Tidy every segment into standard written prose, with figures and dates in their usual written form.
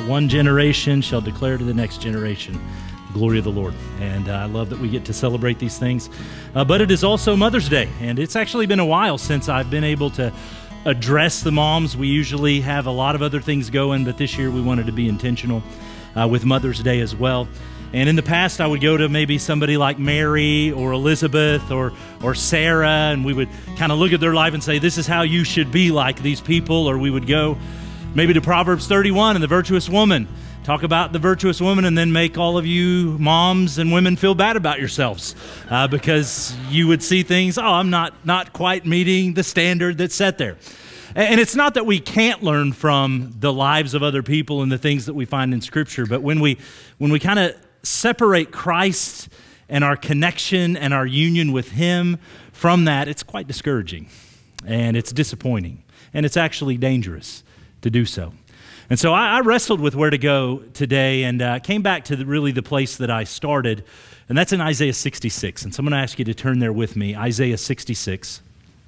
one generation shall declare to the next generation the glory of the Lord. And I love that we get to celebrate these things. But it is also Mother's Day, and it's actually been a while since I've been able to address the moms. We usually have a lot of other things going, but this year we wanted to be intentional with Mother's Day as well. And in the past, I would go to maybe somebody like Mary or Elizabeth or Sarah, and we would kind of look at their life and say, this is how you should be like these people. Or we would go maybe to Proverbs 31 and the virtuous woman, talk about the virtuous woman, and then make all of you moms and women feel bad about yourselves because you would see things, I'm not quite meeting the standard that's set there. And it's not that we can't learn from the lives of other people and the things that we find in Scripture, but when we kind of separate Christ and our connection and our union with Him from that, it's quite discouraging, and it's disappointing, and it's actually dangerous to do so. And so I wrestled with where to go today, and came back to really the place that I started, and that's in Isaiah 66. And so I'm going to ask you to turn there with me, Isaiah 66.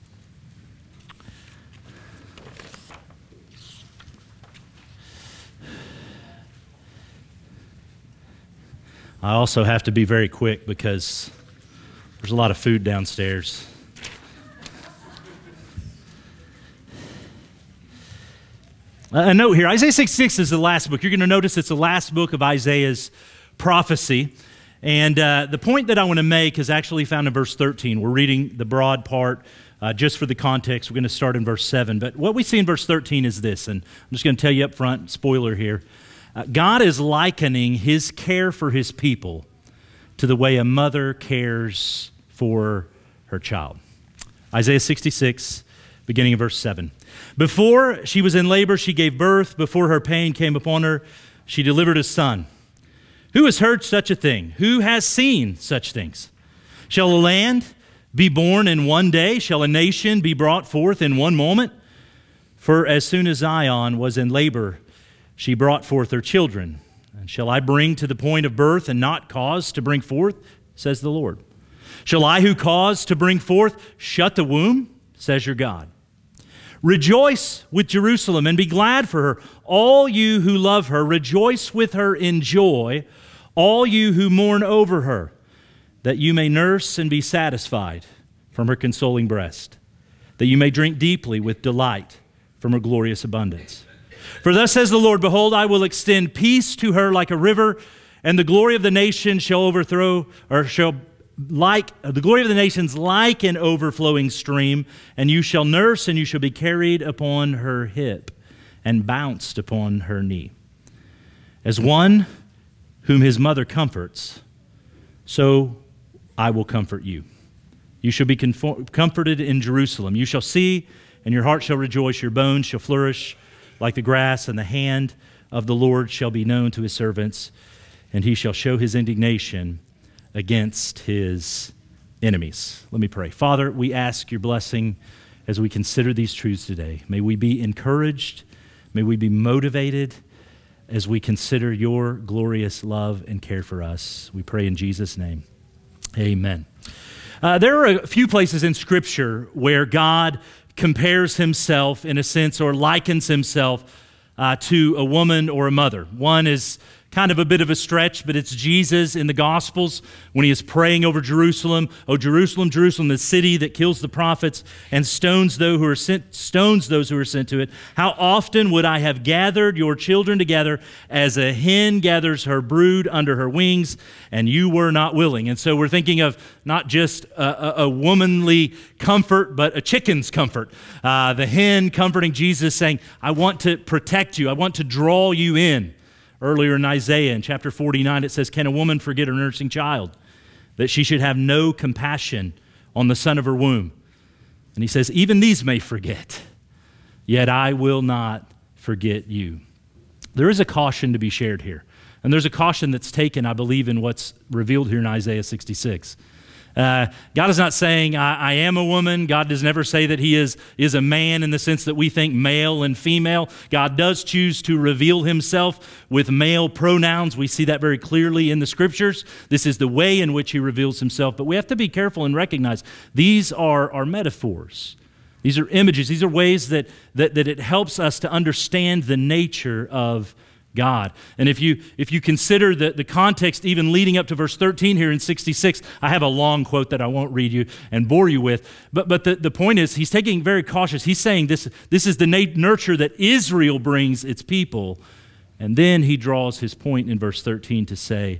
I also have to be very quick because there's a lot of food downstairs. A note here, Isaiah 66 is the last book. You're going to notice it's the last book of Isaiah's prophecy. And the point that I want to make is actually found in verse 13. We're reading the broad part just for the context. We're going to start in verse 7. But what we see in verse 13 is this, and I'm just going to tell you up front, spoiler here. God is likening His care for His people to the way a mother cares for her child. Isaiah 66, beginning of verse 7. Before she was in labor, she gave birth. Before her pain came upon her, she delivered a son. Who has heard such a thing? Who has seen such things? Shall a land be born in one day? Shall a nation be brought forth in one moment? For as soon as Zion was in labor, she brought forth her children. And shall I bring to the point of birth and not cause to bring forth, says the Lord? Shall I who cause to bring forth shut the womb, says your God? Rejoice with Jerusalem and be glad for her, all you who love her. Rejoice with her in joy, all you who mourn over her, that you may nurse and be satisfied from her consoling breast, that you may drink deeply with delight from her glorious abundance. For thus says the Lord, behold, I will extend peace to her like a river, and the glory of the nation shall overthrow, or shall like the glory of the nations like an overflowing stream, and you shall nurse, and you shall be carried upon her hip, and bounced upon her knee. As one whom his mother comforts, so I will comfort you. You shall be comforted in Jerusalem. You shall see, and your heart shall rejoice, your bones shall flourish like the grass, and the hand of the Lord shall be known to His servants, and He shall show His indignation against His enemies. Let me pray. Father, we ask your blessing as we consider these truths today. May we be encouraged. May we be motivated as we consider your glorious love and care for us. We pray in Jesus' name. Amen. There are a few places in Scripture where God compares Himself, in a sense, or likens Himself to a woman or a mother. One is kind of a bit of a stretch, but it's Jesus in the Gospels when He is praying over Jerusalem. Oh, Jerusalem, Jerusalem, the city that kills the prophets and stones those who are sent to it. How often would I have gathered your children together as a hen gathers her brood under her wings, and you were not willing. And so we're thinking of not just a womanly comfort, but a chicken's comfort. The hen comforting Jesus, saying, I want to protect you. I want to draw you in. Earlier in Isaiah, in chapter 49, it says, can a woman forget her nursing child, that she should have no compassion on the son of her womb? And He says, even these may forget, yet I will not forget you. There is a caution to be shared here. And there's a caution that's taken, I believe, in what's revealed here in Isaiah 66. God is not saying, I am a woman. God does never say that He is a man in the sense that we think male and female. God does choose to reveal Himself with male pronouns. We see that very clearly in the Scriptures. This is the way in which He reveals Himself. But we have to be careful and recognize these are metaphors. These are images. These are ways that it helps us to understand the nature of God. And if you consider the context even leading up to verse 13 here in 66, I have a long quote that I won't read you and bore you with, but the point is he's taking very cautious. He's saying this is the nurture that Israel brings its people. And then he draws his point in verse 13 to say,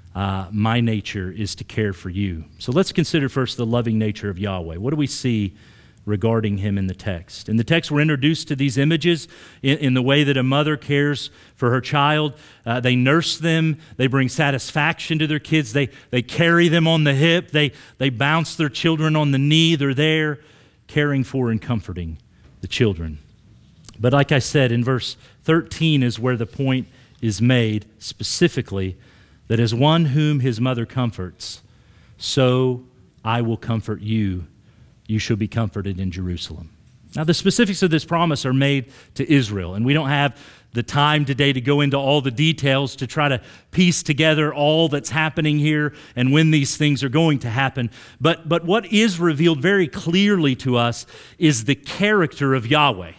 my nature is to care for you. So let's consider first the loving nature of Yahweh. What do we see regarding him in the text? In the text, we're introduced to these images in the way that a mother cares for her child. They nurse them. They bring satisfaction to their kids. They carry them on the hip. They bounce their children on the knee. They're there caring for and comforting the children. But like I said, in verse 13 is where the point is made specifically that as one whom his mother comforts, so I will comfort you. You shall be comforted in Jerusalem. Now, the specifics of this promise are made to Israel, and we don't have the time today to go into all the details to try to piece together all that's happening here and when these things are going to happen. But what is revealed very clearly to us is the character of Yahweh.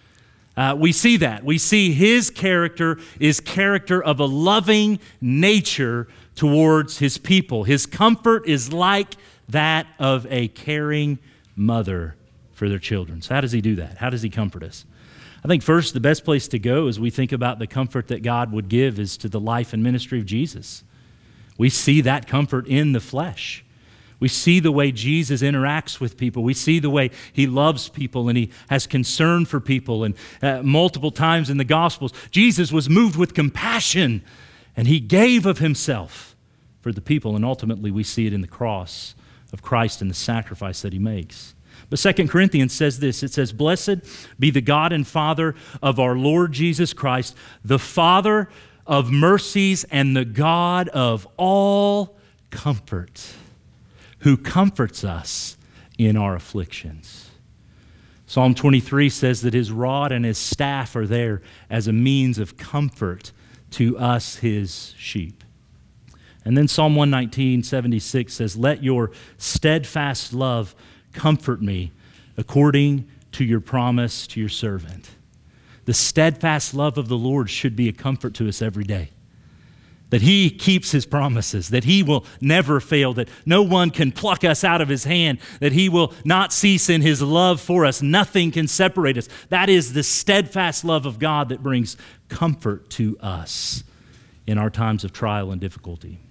We see that. We see his character is character of a loving nature towards his people. His comfort is like that of a caring mother for their children. So how does he do that? How does he comfort us? I think first the best place to go as we think about the comfort that God would give is to the life and ministry of Jesus. We see that comfort in the flesh. We see the way Jesus interacts with people. We see the way he loves people and he has concern for people. And multiple times in the Gospels, Jesus was moved with compassion and he gave of himself for the people. And ultimately we see it in the cross of Christ and the sacrifice that he makes. But 2 Corinthians says this, it says, "Blessed be the God and Father of our Lord Jesus Christ, the Father of mercies and the God of all comfort, who comforts us in our afflictions." Psalm 23 says that his rod and his staff are there as a means of comfort to us, his sheep. And then Psalm 119:76 says, "Let your steadfast love comfort me according to your promise to your servant." The steadfast love of the Lord should be a comfort to us every day. That he keeps his promises, that he will never fail, that no one can pluck us out of his hand, that he will not cease in his love for us. Nothing can separate us. That is the steadfast love of God that brings comfort to us in our times of trial and difficulty.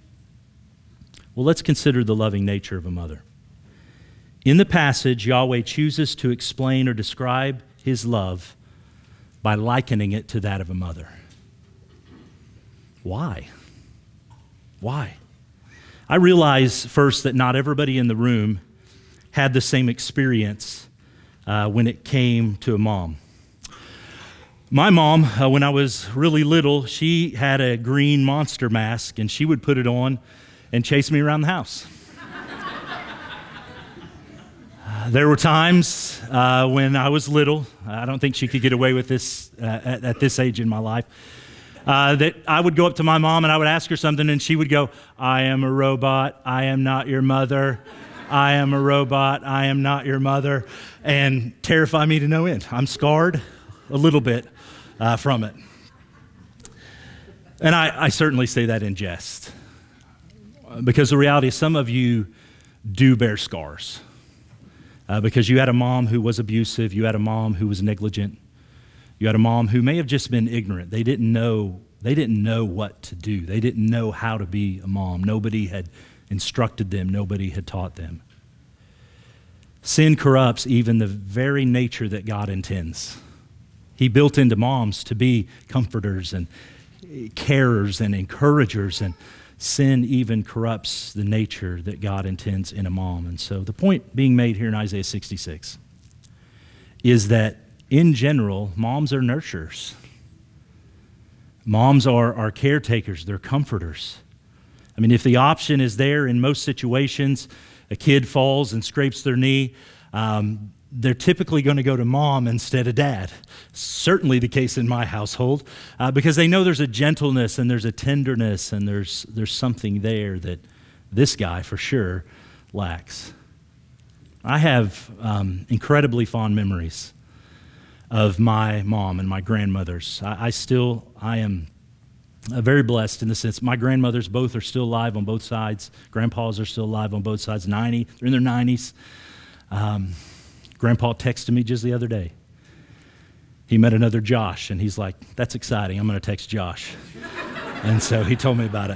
Well, let's consider the loving nature of a mother. In the passage, Yahweh chooses to explain or describe his love by likening it to that of a mother. Why? Why? I realize first that not everybody in the room had the same experience when it came to a mom. My mom, when I was really little, she had a green monster mask and she would put it on and chase me around the house. There were times when I was little, I don't think she could get away with this at this age in my life, that I would go up to my mom and I would ask her something and she would go, "I am a robot, I am not your mother. I am a robot, I am not your mother," and terrify me to no end. I'm scarred a little bit from it. And I certainly say that in jest, because the reality is some of you do bear scars. Because you had a mom who was abusive, you had a mom who was negligent, you had a mom who may have just been ignorant. They didn't know what to do. They didn't know how to be a mom. Nobody had instructed them. Nobody had taught them. Sin corrupts even the very nature that God intends. He built into moms to be comforters and carers and encouragers, and sin even corrupts the nature that God intends in a mom. And so the point being made here in Isaiah 66 is that in general, moms are nurturers. Moms are caretakers, they're comforters. I mean, if the option is there in most situations, a kid falls and scrapes their knee, they're typically going to go to mom instead of dad. Certainly the case in my household, because they know there's a gentleness and there's a tenderness and there's something there that this guy for sure lacks. I have incredibly fond memories of my mom and my grandmothers. I am Very blessed in the sense my grandmothers both are still alive on both sides. Grandpas are still alive on both sides, 90. They're in their 90s. Grandpa texted me just the other day. He met another Josh, and he's like, that's exciting. I'm going to text Josh. And so he told me about it.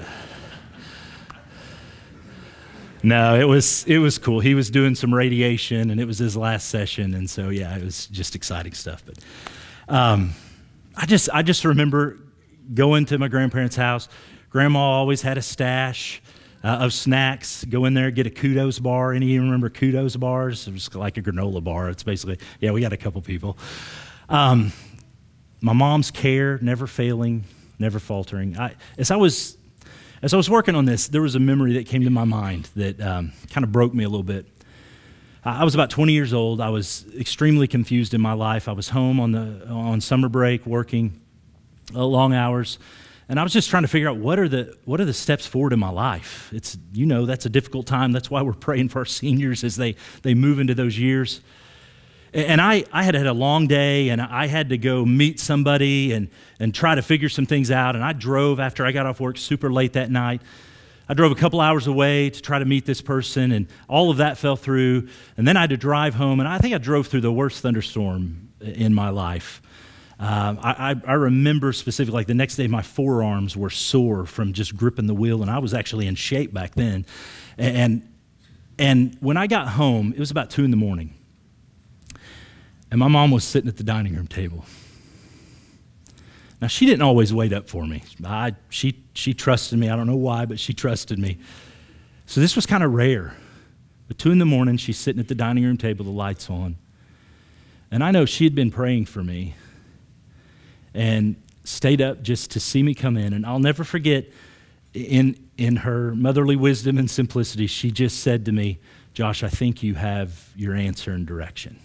No, it was cool. He was doing some radiation, and it was his last session, and so yeah, it was just exciting stuff. But I just remember going to my grandparents' house. Grandma always had a stash of snacks. Go in there, get a Kudos bar. Any of you remember Kudos bars? It was like a granola bar. It's basically, yeah, we got a couple people. My mom's care, never failing, never faltering. As I was working on this, there was a memory that came to my mind that kind of broke me a little bit. I was about 20 years old. I was extremely confused in my life. I was home on summer break, working long hours, and I was just trying to figure out what are the steps forward in my life. It's that's a difficult time. That's why we're praying for our seniors as they move into those years. And I had a long day, and I had to go meet somebody and try to figure some things out. And I drove after I got off work super late that night. I drove a couple hours away to try to meet this person, and all of that fell through. And then I had to drive home, and I think I drove through the worst thunderstorm in my life. I remember specifically, like the next day, my forearms were sore from just gripping the wheel, and I was actually in shape back then. And when I got home, it was about 2 a.m, and my mom was sitting at the dining room table. Now, she didn't always wait up for me. She trusted me. I don't know why, but she trusted me. So this was kind of rare. But 2 a.m, she's sitting at the dining room table, the lights on. And I know she had been praying for me and stayed up just to see me come in. And I'll never forget, in her motherly wisdom and simplicity, she just said to me, Josh, I think you have your answer and direction.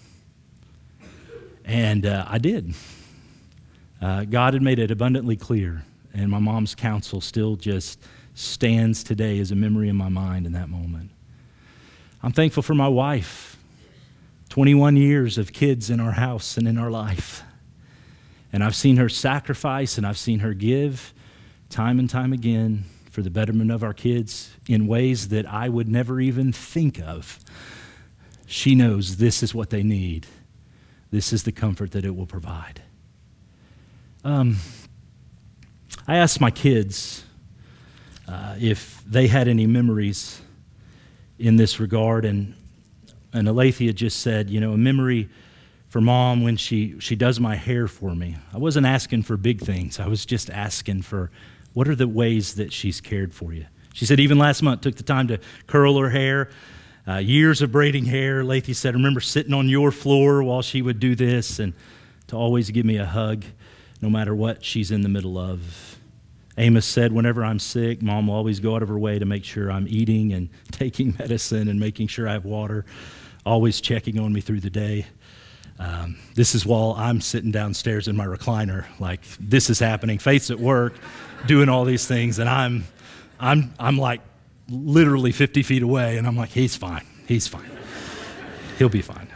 And I did. God had made it abundantly clear, and my mom's counsel still just stands today as a memory in my mind in that moment. I'm thankful for my wife, 21 years of kids in our house and in our life. And I've seen her sacrifice, and I've seen her give time and time again for the betterment of our kids in ways that I would never even think of. She knows this is what they need. This is the comfort that it will provide. I asked my kids if they had any memories in this regard, and Alethea just said, a memory for Mom when she does my hair for me. I wasn't asking for big things. I was just asking for what are the ways that she's cared for you. She said even last month took the time to curl her hair. Years of braiding hair. Alethea said, I remember sitting on your floor while she would do this, and to always give me a hug no matter what she's in the middle of. Amos said, whenever I'm sick, Mom will always go out of her way to make sure I'm eating and taking medicine and making sure I have water, always checking on me through the day. This is while I'm sitting downstairs in my recliner, like this is happening. Faith's at work, doing all these things, and I'm like literally 50 feet away, and I'm like, he's fine. He'll be fine.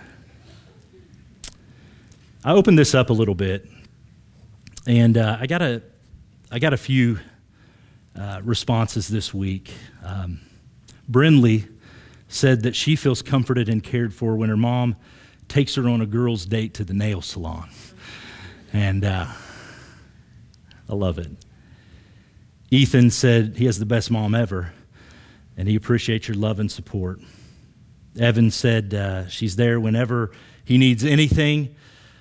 I opened this up a little bit, and I got a few responses this week. Brinley said that she feels comforted and cared for when her mom takes her on a girl's date to the nail salon. And I love it. Ethan said he has the best mom ever, and he appreciates your love and support. Evan said she's there whenever he needs anything,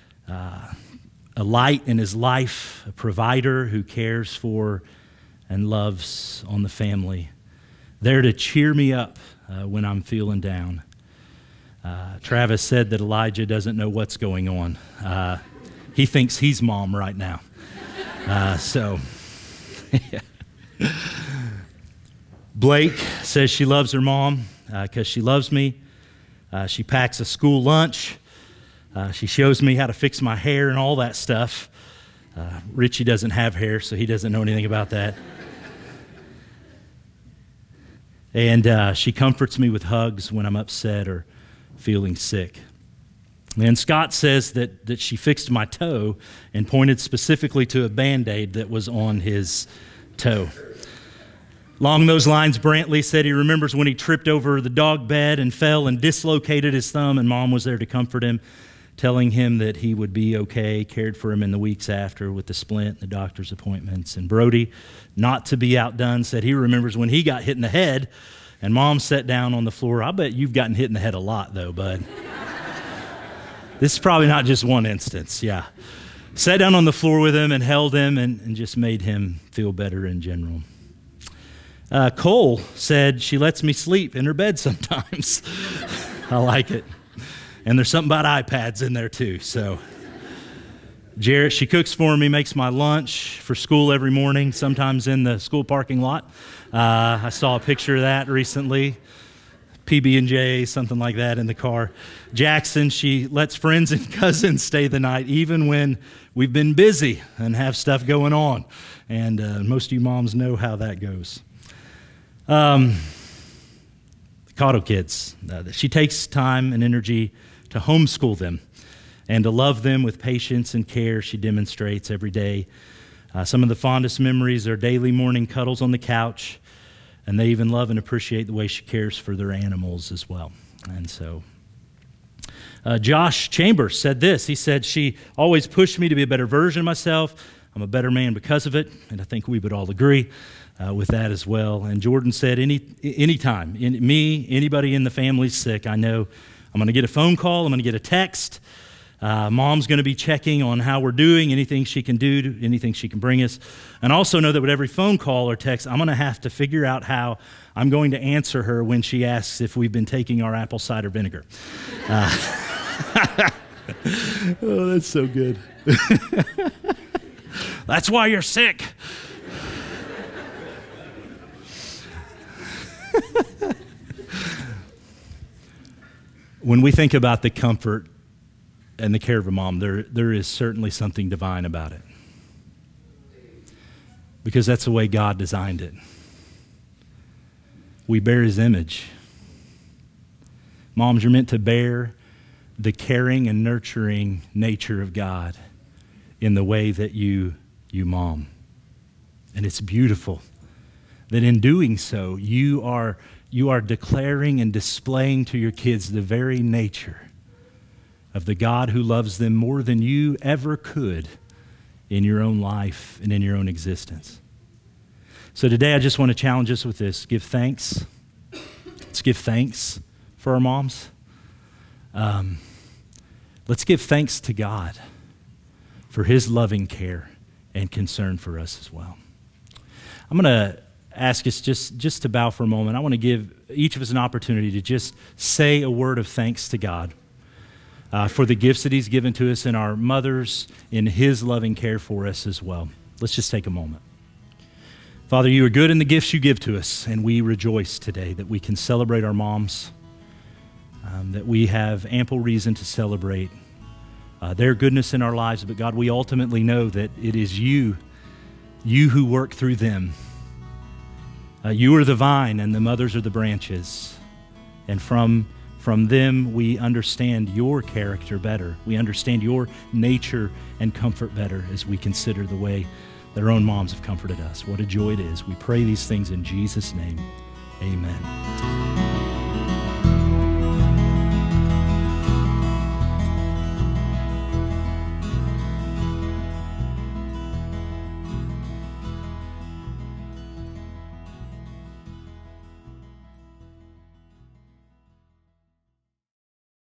a light in his life, a provider who cares for and loves on the family, there to cheer me up when I'm feeling down. Travis said that Elijah doesn't know what's going on. He thinks he's mom right now. Yeah. Blake says she loves her mom because she loves me. She packs a school lunch. She shows me how to fix my hair and all that stuff. Richie doesn't have hair, so he doesn't know anything about that. And she comforts me with hugs when I'm upset or feeling sick. And Scott says that she fixed my toe and pointed specifically to a Band-Aid that was on his toe. Along those lines, Brantley said he remembers when he tripped over the dog bed and fell and dislocated his thumb, and Mom was there to comfort him, telling him that he would be okay, cared for him in the weeks after with the splint, the doctor's appointments. And Brody, not to be outdone, said he remembers when he got hit in the head and Mom sat down on the floor. I bet you've gotten hit in the head a lot, though, bud. This is probably not just one instance, yeah. Sat down on the floor with him and held him and just made him feel better in general. Cole said she lets me sleep in her bed sometimes. I like it. And there's something about iPads in there too. So Jarrett, she cooks for me, makes my lunch for school every morning, sometimes in the school parking lot. I saw a picture of that recently. PB&J, something like that in the car. Jackson, she lets friends and cousins stay the night, even when we've been busy and have stuff going on. And most of you moms know how that goes. Cotto kids, she takes time and energy to homeschool them and to love them with patience and care she demonstrates every day. Some of the fondest memories are daily morning cuddles on the couch, and they even love and appreciate the way she cares for their animals as well. And so Josh Chambers said this. He said, she always pushed me to be a better version of myself. I'm a better man because of it, and I think we would all agree with that as well. And Jordan said, anytime anybody in the family's sick, I know I'm going to get a phone call, I'm going to get a text. Mom's going to be checking on how we're doing, anything she can do, anything she can bring us. And also know that with every phone call or text, I'm going to have to figure out how I'm going to answer her when she asks if we've been taking our apple cider vinegar. Oh, that's so good. That's why you're sick. When we think about the comfort and the care of a mom, there is certainly something divine about it. Because that's the way God designed it. We bear his image. Moms, you're meant to bear the caring and nurturing nature of God in the way that you mom. And it's beautiful that in doing so, you are declaring and displaying to your kids the very nature of the God who loves them more than you ever could in your own life and in your own existence. So today I just want to challenge us with this. Give thanks. Let's give thanks for our moms. Let's give thanks to God for his loving care and concern for us as well. I'm going to ask us just to bow for a moment. I want to give each of us an opportunity to just say a word of thanks to God for the gifts that he's given to us and our mothers in his loving care for us as well. Let's just take a moment. Father, you are good in the gifts you give to us, and we rejoice today that we can celebrate our moms, that we have ample reason to celebrate their goodness in our lives. But God, we ultimately know that it is you who work through them. You are the vine and the mothers are the branches. And from them we understand your character better. We understand your nature and comfort better as we consider the way their own moms have comforted us. What a joy it is. We pray these things in Jesus' name. Amen.